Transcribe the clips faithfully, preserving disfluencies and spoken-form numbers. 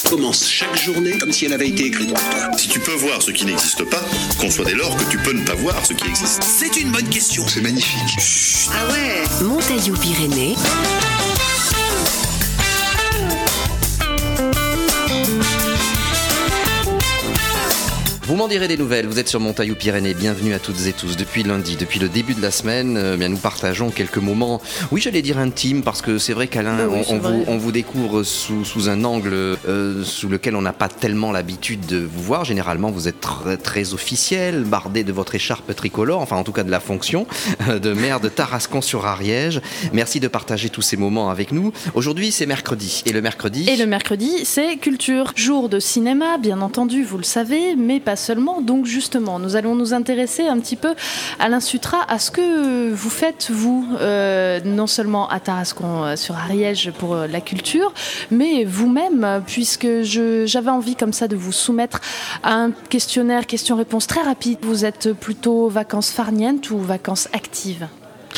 commence chaque journée comme si elle avait été écrite pour toi. Si tu peux voir ce qui n'existe pas, conçois dès lors que tu peux ne pas voir ce qui existe. C'est une bonne question. C'est magnifique. Chut. Ah ouais. Montaillou-Pyrénées. Vous m'en direz des nouvelles, vous êtes sur Montaillou-Pyrénées, bienvenue à toutes et tous. Depuis lundi, depuis le début de la semaine, euh, bien, nous partageons quelques moments, oui j'allais dire intimes, parce que c'est vrai qu'Alain, oui, on, on, vous, on vous découvre sous, sous un angle euh, sous lequel on n'a pas tellement l'habitude de vous voir. Généralement vous êtes très, très officiel, bardé de votre écharpe tricolore, enfin en tout cas de la fonction, euh, de maire de Tarascon-sur-Ariège. Merci de partager tous ces moments avec nous. Aujourd'hui c'est mercredi, et le mercredi... Et le mercredi c'est culture, jour de cinéma bien entendu, vous le savez, mais pas seulement. Donc justement, nous allons nous intéresser un petit peu, Alain Suttra, à ce que vous faites, vous, euh, non seulement à Tarascon-sur-Ariège pour euh, la culture, mais vous-même, puisque je, j'avais envie comme ça de vous soumettre à un questionnaire, question-réponse très rapide. Vous êtes plutôt vacances farnientes ou vacances actives ?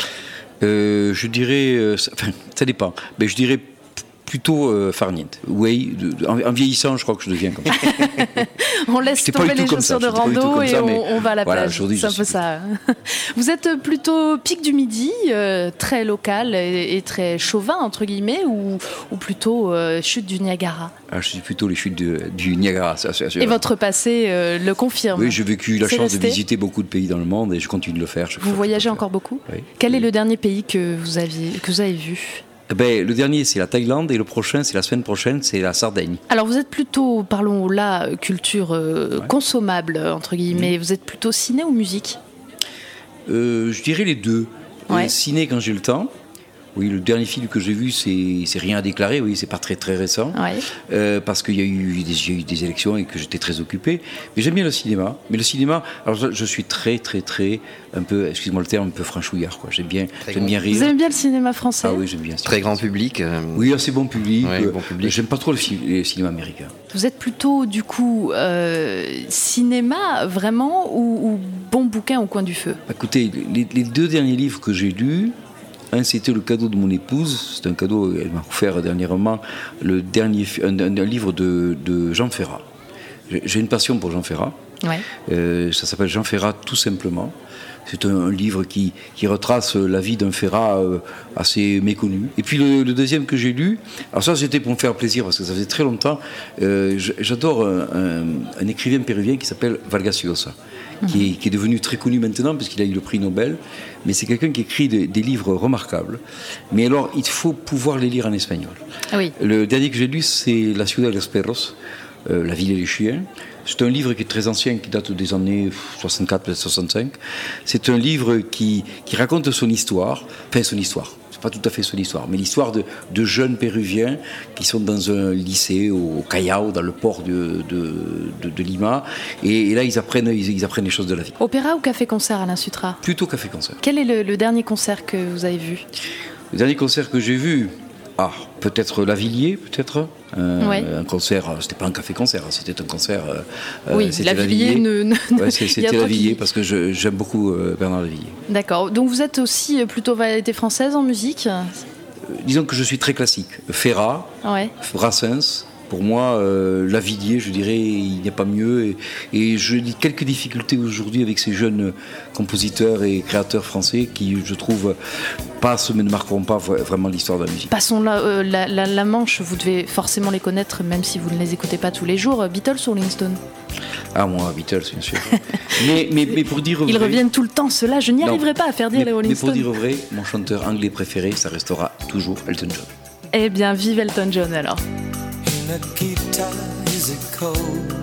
euh, Je dirais... Euh, ça, enfin, ça dépend. Mais je dirais... plutôt euh, farniente. Oui, de, de, en, en vieillissant, je crois que je deviens comme ça. On laisse J'étais tomber les chaussures ça, de rando et ça, on, on va à la voilà, plage. C'est un peu suis... ça. Vous êtes plutôt pic du Midi, euh, très local et, et très chauvin, entre guillemets, ou, ou plutôt euh, chute du Niagara ? Ah, je suis plutôt les chutes de, du Niagara, ça, c'est sûr. Et votre passé euh, le confirme ? Oui, j'ai vécu la c'est chance resté. de visiter beaucoup de pays dans le monde et je continue de le faire. Vous voyagez encore beaucoup ? Oui. Quel oui. est le dernier pays que vous, aviez, que vous avez vu ? Ben, le dernier, c'est la Thaïlande et le prochain, c'est la semaine prochaine, c'est la Sardaigne. Alors, vous êtes plutôt, parlons là, culture euh, ouais. consommable, entre guillemets. Mmh. Vous êtes plutôt ciné ou musique ? euh, Je dirais les deux. Ouais. Euh, ciné quand j'ai le temps. Oui, le dernier film que j'ai vu, c'est, c'est rien à déclarer. Oui, c'est pas très très récent, ouais. euh, parce qu'il y a eu des, il y a eu des élections et que j'étais très occupé. Mais j'aime bien le cinéma. Mais le cinéma, alors je suis très très très un peu, excuse-moi le terme, un peu franchouillard, quoi. J'aime bien, très j'aime bien rire. Vous aimez bien le cinéma français ? Ah oui, j'aime bien. Très grand public. Euh... Oui, assez bon public. Ouais, bon public. J'aime pas trop le, le cinéma américain. Vous êtes plutôt du coup euh, cinéma vraiment ou, ou bon bouquin au coin du feu ? Écoutez, les, les deux derniers livres que j'ai lus. Un, c'était le cadeau de mon épouse. C'est un cadeau, elle m'a offert dernièrement le dernier, un, un, un livre de, de Jean Ferrat. J'ai une passion pour Jean Ferrat. Ouais. Euh, ça s'appelle Jean Ferrat tout simplement. C'est un, un livre qui, qui retrace la vie d'un Ferrat euh, assez méconnu. Et puis le, le deuxième que j'ai lu, alors ça c'était pour me faire plaisir parce que ça faisait très longtemps. Euh, j'adore un, un, un écrivain péruvien qui s'appelle Vargas Llosa. Qui est, qui est devenu très connu maintenant parce qu'il a eu le prix Nobel, mais c'est quelqu'un qui écrit de, des livres remarquables. Mais alors, il faut pouvoir les lire en espagnol. Ah oui. Le dernier que j'ai lu, c'est La Ciudad de los Perros, euh, La ville et les chiens. C'est un livre qui est très ancien, qui date des années soixante-quatre, peut-être soixante-cinq. C'est un livre qui, qui raconte son histoire, enfin son histoire. Pas tout à fait son histoire, mais l'histoire de, de jeunes Péruviens qui sont dans un lycée au Callao, dans le port de, de, de, de Lima, et, et là ils apprennent, ils, ils apprennent les choses de la vie. Opéra ou café-concert, Alain Suttra ? Plutôt café-concert. Quel est le, le dernier concert que vous avez vu ? Le dernier concert que j'ai vu, ah, peut-être Lavilliers, peut-être un, ouais. un concert, c'était pas un café-concert, c'était un concert. Euh, oui, c'était Lavilliers. Ne, ne, ouais, c'était Lavilliers parce que je, j'aime beaucoup euh, Bernard Lavilliers. D'accord. Donc vous êtes aussi plutôt variété française en musique ? euh, Disons que je suis très classique. Ferrat, ouais. Brassens. Pour moi, euh, Lavilliers, je dirais, il n'y a pas mieux. Et, et je dis quelques difficultés aujourd'hui avec ces jeunes compositeurs et créateurs français qui, je trouve, passent mais ne marqueront pas vraiment l'histoire de la musique. Passons la, euh, la, la, la Manche, vous devez forcément les connaître, même si vous ne les écoutez pas tous les jours. Beatles ou Rolling Stone ? Ah, moi, Beatles, bien sûr. mais, mais, mais pour dire vrai... Ils reviennent tout le temps, ceux-là, je n'y non, arriverai pas à faire dire mais, les Rolling Stones. Mais pour dire vrai, mon chanteur anglais préféré, ça restera toujours Elton John. Eh bien, vive Elton John, alors. Nikita, is it cold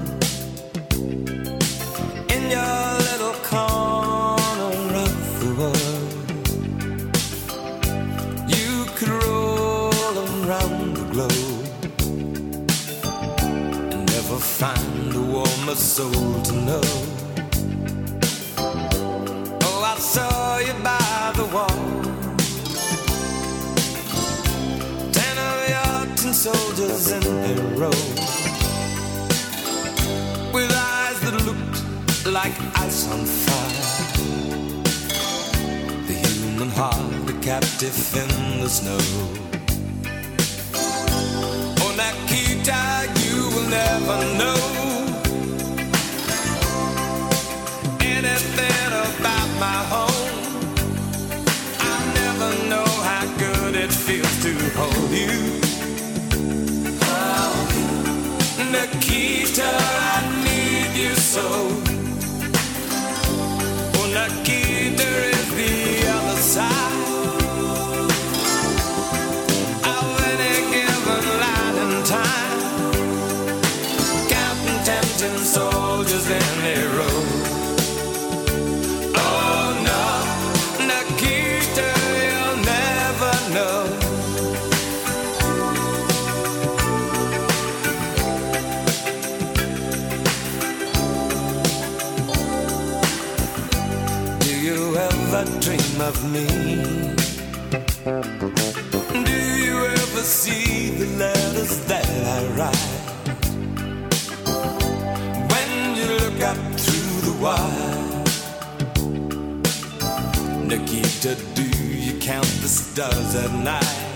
in your little corner of the world? You could roll around the globe and never find a warmer soul to know. Oh, I saw you by the wall, ten of your tin soldiers in a row, with eyes that looked like ice on fire, the human heart a captive in the snow. Oh, Nikita, you will never know anything about my home. I'll never know how good it feels to hold you. Oh, Nikita, I need you so. Oh, Nikita is the other side. Soldiers in their row. Oh no, Nikita, you'll never know. Do you ever dream of me? Do you ever see the letters that I write? Up through the wire, Nikita, do you count the stars at night?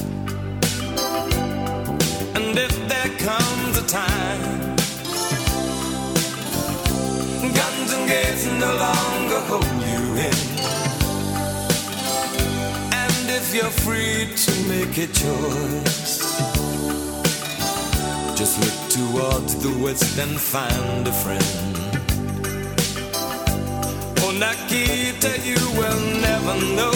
And if there comes a time guns and gates no longer hold you in, and if you're free to make a choice, just look towards the west and find a friend. Oh, Nikita, you will never know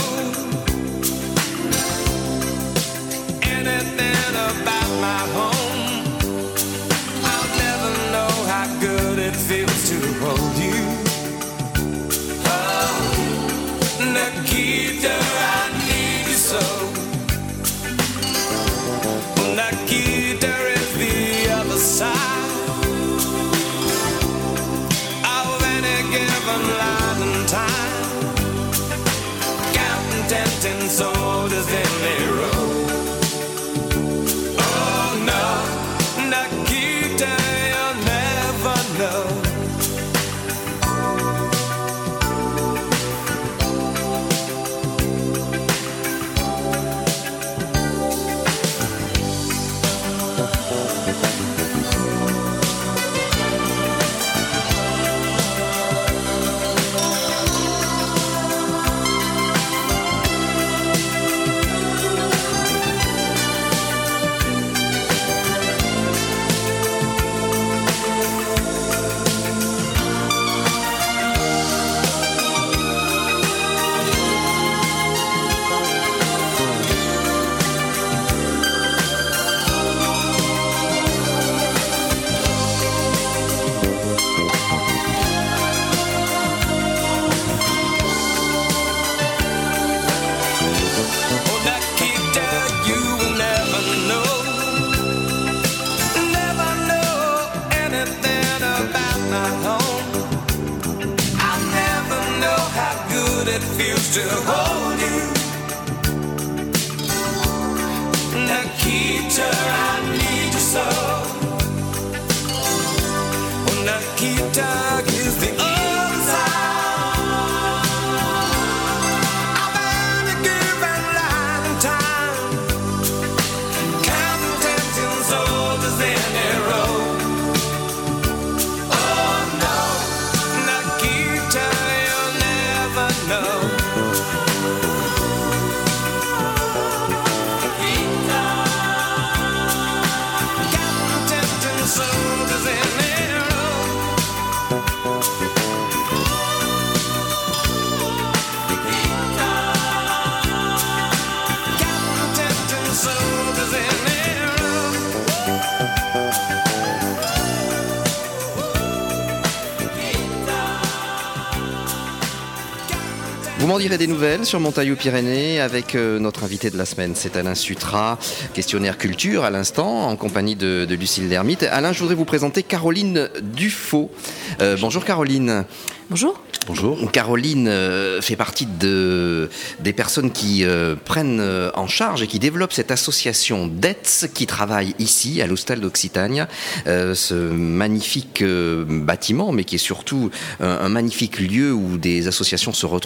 anything about my home. I'll never know how good it feels to hold you. Oh, Nikita, I need you so. Oh, Nikita is the other side of any given line and time, counting ten soldiers in a row. Oh no, Nikita, you'll never know. To hold you, Nikita, I need you so. Oh, Nikita is the other side of any given line and time, counting ten soldiers in a row. Oh no, Nikita, you'll never know. Vous m'en direz des nouvelles sur Montaillou-Pyrénées avec euh, notre invité de la semaine, c'est Alain Sutrat, questionnaire culture à l'instant, en compagnie de, de Lucille Lermite. Alain, je voudrais vous présenter Caroline Dufaux. Euh, bonjour Caroline. Bonjour. Bonjour. Caroline euh, fait partie de, des personnes qui euh, prennent euh, en charge et qui développent cette association d'E T S qui travaille ici à l'Hostal d'Occitanie, euh, ce magnifique euh, bâtiment, mais qui est surtout un, un magnifique lieu où des associations se retrouvent et travaillent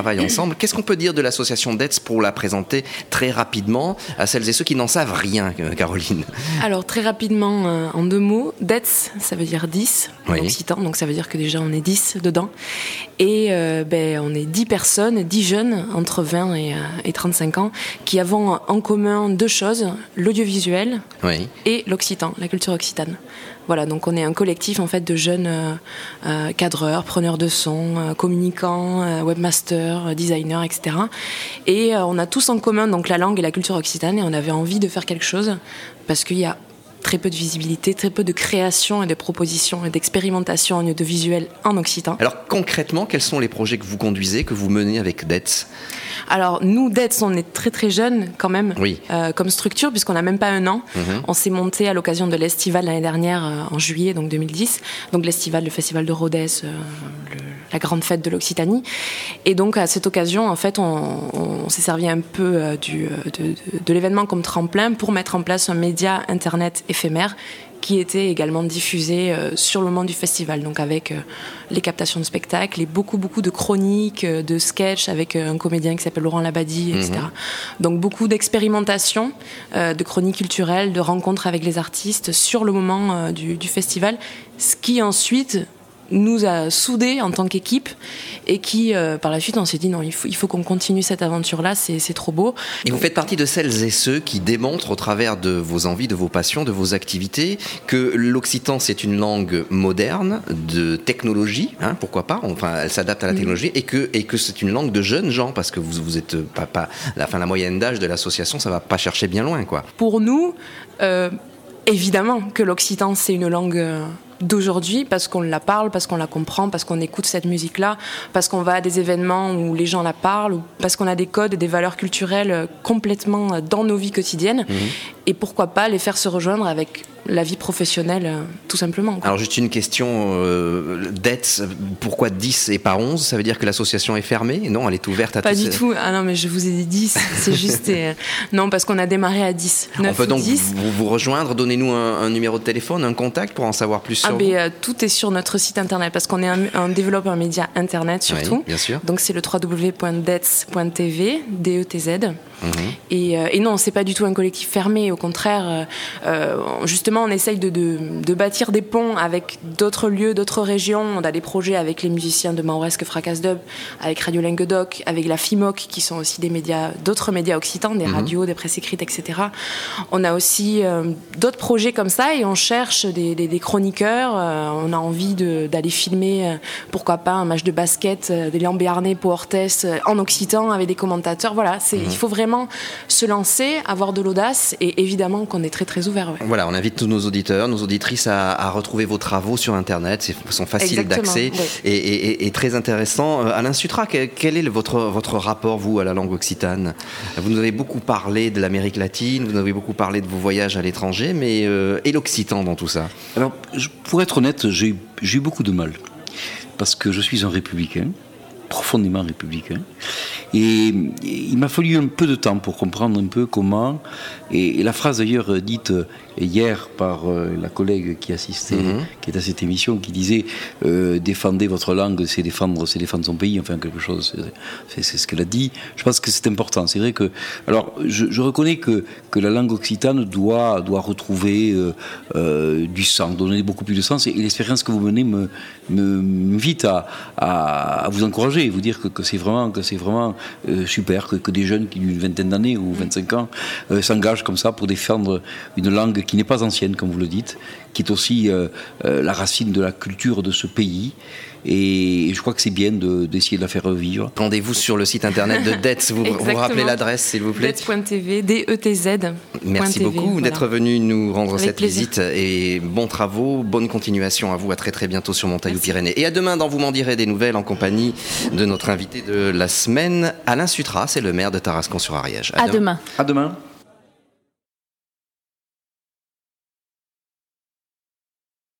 travaillent ensemble. Qu'est-ce qu'on peut dire de l'association D E T S pour la présenter très rapidement à celles et ceux qui n'en savent rien, Caroline? Alors très rapidement, euh, en deux mots, D E T S, ça veut dire dix en oui. occitan, donc ça veut dire que déjà on est dix dedans. Et euh, ben, on est dix personnes, dix jeunes entre vingt et, euh, et trente-cinq ans, qui avons en commun deux choses, l'audiovisuel oui. et l'occitan, la culture occitane. Voilà, donc on est un collectif en fait de jeunes euh, euh, cadreurs, preneurs de son, euh, communicants, euh, webmasters, euh, designers, et cetera. Et euh, on a tous en commun donc la langue et la culture occitane, et on avait envie de faire quelque chose parce qu'il y a très peu de visibilité, très peu de création et de propositions et d'expérimentation en audiovisuel en occitan. Alors concrètement, quels sont les projets que vous conduisez, que vous menez avec D E T S? Alors nous, D E T S, on est très très jeunes quand même oui. euh, comme structure, puisqu'on n'a même pas un an. Mmh. On s'est monté à l'occasion de l'Estival l'année dernière, euh, en juillet, donc deux mille dix. Donc l'Estival, le festival de Rodez, euh, le, la grande fête de l'Occitanie. Et donc à cette occasion, en fait, on, on s'est servi un peu euh, du, de, de, de l'événement comme tremplin pour mettre en place un média internet éphémère qui était également diffusé euh, sur le moment du festival, donc avec euh, les captations de spectacles et beaucoup beaucoup de chroniques, euh, de sketchs avec euh, un comédien qui s'appelle Laurent Labadie, et cetera. Mmh. Donc beaucoup d'expérimentation, euh, de chroniques culturelles, de rencontres avec les artistes sur le moment euh, du, du festival, ce qui ensuite nous a soudés en tant qu'équipe et qui, euh, par la suite, on s'est dit non, il faut, il faut qu'on continue cette aventure-là, c'est, c'est trop beau. Et vous faites partie de celles et ceux qui démontrent au travers de vos envies, de vos passions, de vos activités, que l'occitan c'est une langue moderne, de technologie, hein, pourquoi pas, enfin elle s'adapte à la technologie, mmh. et, que, et que c'est une langue de jeunes gens, parce que vous, vous êtes pas, pas la, fin, la moyenne d'âge de l'association, ça va pas chercher bien loin, quoi. Pour nous, euh, évidemment que l'occitan c'est une langue... Euh, d'aujourd'hui, parce qu'on la parle, parce qu'on la comprend, parce qu'on écoute cette musique-là, parce qu'on va à des événements où les gens la parlent, ou parce qu'on a des codes et des valeurs culturelles complètement dans nos vies quotidiennes. Mmh. Et pourquoi pas les faire se rejoindre avec la vie professionnelle, tout simplement, quoi. Alors juste une question, euh, D E T S, pourquoi dix et pas onze? Ça veut dire que l'association est fermée? Non, elle est ouverte à tous. Pas du tout, ah non mais je vous ai dit dix, c'est juste... Et... Non, parce qu'on a démarré à dix, neuf. On peut donc dix. Vous, vous rejoindre, donnez-nous un, un numéro de téléphone, un contact pour en savoir plus sur ah vous. Ben, euh, tout est sur notre site internet, parce qu'on est un, un développe un média internet surtout. Oui, bien sûr. Donc c'est le w w w point d e t s point t v, D E T Z. Mmh. Et, euh, et non, c'est pas du tout un collectif fermé, au contraire, euh, justement on essaye de, de, de bâtir des ponts avec d'autres lieux, d'autres régions. On a des projets avec les musiciens de Mauresque Fracas Dub, avec Radio Languedoc, avec la F I M O C, qui sont aussi des médias, d'autres médias occitans, des mmh. radios, des presses écrites, et cetera. On a aussi euh, d'autres projets comme ça, et on cherche des, des, des chroniqueurs. Euh, on a envie de, d'aller filmer, euh, pourquoi pas, un match de basket, euh, des Lambéarnais, Pau-Orthez, euh, en occitan, avec des commentateurs. Voilà, c'est, mmh. il faut vraiment se lancer, avoir de l'audace, et évidemment qu'on est très très ouvert. Ouais. Voilà, on invite tous nos auditeurs, nos auditrices à, à retrouver vos travaux sur Internet, ils sont faciles Exactement, d'accès ouais. et, et, et très intéressants. Alain Suttra, quel, quel est le, votre, votre rapport, vous, à la langue occitane? Vous nous avez beaucoup parlé de l'Amérique latine, vous nous avez beaucoup parlé de vos voyages à l'étranger, mais euh, et l'occitan dans tout ça? Alors, pour être honnête, j'ai, j'ai eu beaucoup de mal, parce que je suis un républicain, profondément républicain. Et il m'a fallu un peu de temps pour comprendre un peu comment, et, et la phrase d'ailleurs dite hier par euh, la collègue qui assistait, mmh. qui est à cette émission, qui disait euh, défendez votre langue, c'est défendre, c'est défendre son pays, enfin quelque chose, c'est, c'est, c'est ce qu'elle a dit. Je pense que c'est important. C'est vrai que, alors, je, je reconnais que, que la langue occitane doit, doit retrouver euh, euh, du sens, donner beaucoup plus de sens, et, et l'expérience que vous menez me, me, m'invite à, à, à vous encourager, et vous dire que, que c'est vraiment, que c'est vraiment euh, super que, que des jeunes qui ont une vingtaine d'années ou vingt-cinq ans euh, s'engagent comme ça pour défendre une langue qui n'est pas ancienne, comme vous le dites, qui est aussi euh, euh, la racine de la culture de ce pays. Et je crois que c'est bien de, d'essayer de la faire revivre. Rendez-vous sur le site internet de D E T S. Vous, vous rappelez l'adresse, s'il vous plaît? D E T S point t v, D E T Z. Merci beaucoup voilà. d'être venu nous rendre Avec cette plaisir. visite. Et bons travaux, bonne continuation à vous. À très très bientôt sur Montaillou-Pyrénées. Et à demain dans Vous m'en direz des nouvelles en compagnie de notre invité de la semaine, Alain Suttra. C'est le maire de Tarascon-sur-Ariège. À, à demain. À demain.